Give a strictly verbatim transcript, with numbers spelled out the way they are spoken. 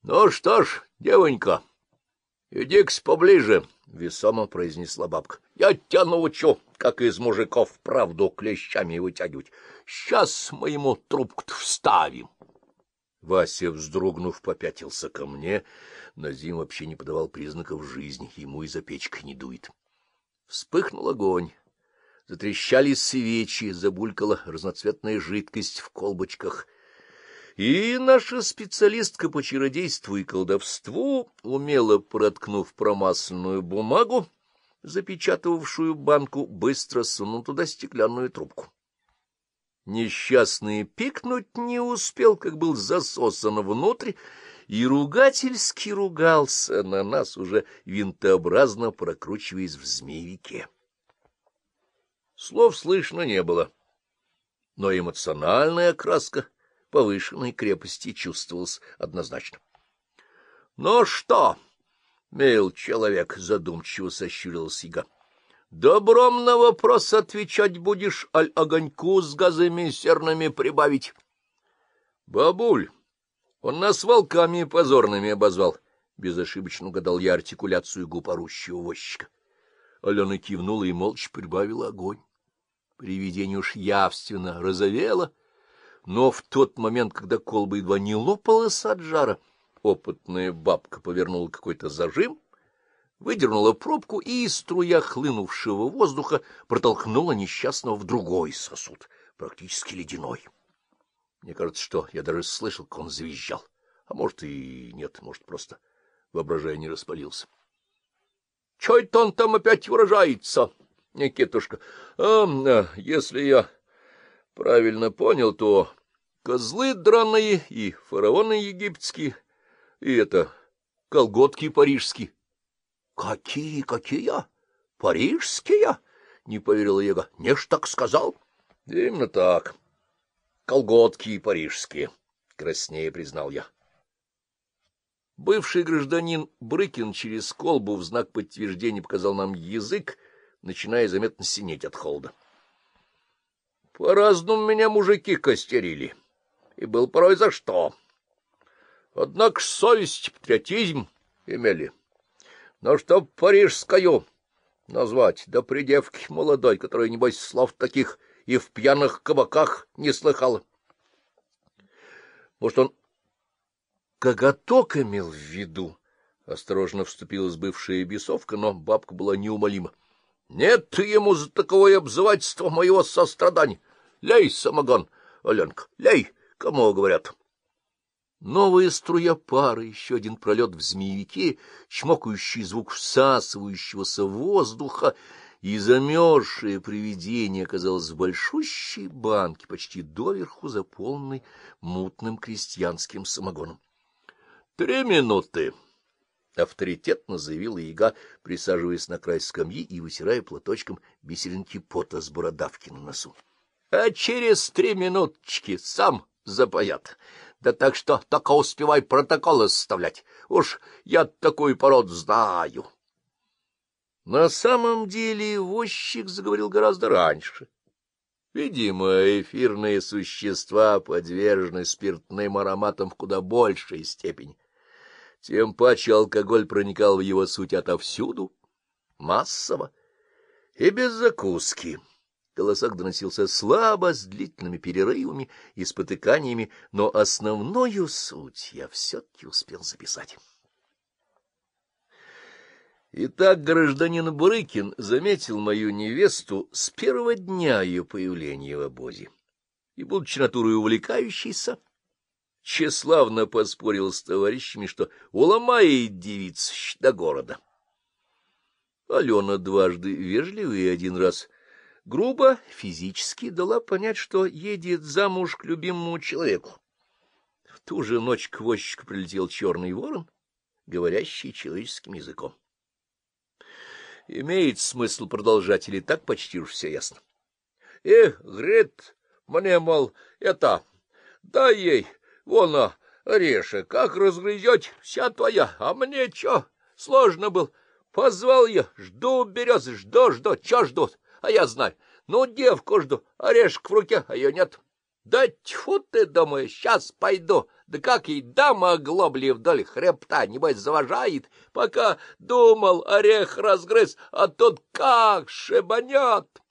Ну что ж, девонька, иди-ка поближе, — весомо произнесла бабка. — Я тебя научу, как из мужиков правду клещами вытягивать. Сейчас мы ему трубку-то вставим. Вася, вздрогнув, попятился ко мне. Назим вообще не подавал признаков жизни, ему и за печкой не дует. Вспыхнул огонь. Затрещали свечи, забулькала разноцветная жидкость в колбочках. И наша специалистка по чародейству и колдовству, умело проткнув промасленную бумагу, запечатывавшую банку, быстро сунул туда стеклянную трубку. Несчастный пикнуть не успел, как был засосан внутрь, и ругательски ругался на нас, уже винтообразно прокручиваясь в змеевике. Слов слышно не было, но эмоциональная окраска повышенной крепости чувствовалась однозначно. — Ну что, мил человек, — задумчиво сощурился яга, — добром на вопрос отвечать будешь, аль огоньку с газами серными прибавить? — Бабуль, он нас волками позорными обозвал, — безошибочно угадал я артикуляцию губ орущего возчика. Алена кивнула и молча прибавила огонь. Привидение уж явственно розовело, но в тот момент, когда колба едва не лопалась от жара, опытная бабка повернула какой-то зажим, выдернула пробку и, струя хлынувшего воздуха, протолкнула несчастного в другой сосуд, практически ледяной. Мне кажется, что я даже слышал, как он завизжал. А может и нет, может, просто воображение распалился. — Чё это он там опять выражается, Никитушка? А, если я правильно понял, то козлы драные и фараоны египетские, и это колготки парижские. — Какие, какие? Парижские? — не поверила яга. — Не ж так сказал. — Именно так. Колготки парижские, — краснее признал я. Бывший гражданин Брыкин через колбу в знак подтверждения показал нам язык, начиная заметно синеть от холода. По-разному меня мужики костерили, и был порой за что. Однако ж совесть, патриотизм имели. Но чтоб парижскую назвать, да при девке молодой, которая, небось, слов таких и в пьяных кабаках не слыхала. Может, он коготок имел в виду? Осторожно вступилась бывшая бесовка, но бабка была неумолима. Нет ему за таковое обзывательство моего сострадания. Лей, самогон, Аленка, лей, кому говорят. Новая струя пара, еще один пролет в змеевике, чмокающий звук всасывающегося воздуха, и замерзшее привидение оказалось в большущей банке, почти доверху заполненной мутным крестьянским самогоном. — Три минуты! — авторитетно заявила яга, присаживаясь на край скамьи и вытирая платочком бисеринки пота с бородавки на носу. — А через три минуточки сам запоят. Да так что только успевай протоколы составлять. Уж я такую породу знаю. На самом деле возчик заговорил гораздо раньше. Видимо, эфирные существа подвержены спиртным ароматам в куда большей степени. Тем паче алкоголь проникал в его суть отовсюду, массово и без закуски. Голосок доносился слабо, с длительными перерывами и спотыканиями, но основную суть я все-таки успел записать. Итак, гражданин Брыкин заметил мою невесту с первого дня ее появления в обозе и, будучи натурой увлекающейся, тщеславно поспорил с товарищами, что уломает девиц до города. Алена дважды вежливо и один раз грубо физически дала понять, что едет замуж к любимому человеку. В ту же ночь к возчику прилетел черный ворон, говорящий человеческим языком. Имеет смысл продолжать, или так почти уж все ясно? Эх, говорит мне, мол, это, дай ей, вон, а, орешек, как разгрызете, вся твоя, а мне чё, сложно был. Позвал я, жду березы, жду, жду, чё ждут, а я знаю, ну, девку жду, орешек в руке, а ее нет. Да тьфу ты, думаю, сейчас пойду, Да как ей дама оглобли вдоль хребта, небось, заважает, пока думал, орех разгрыз, а тут как шибанет.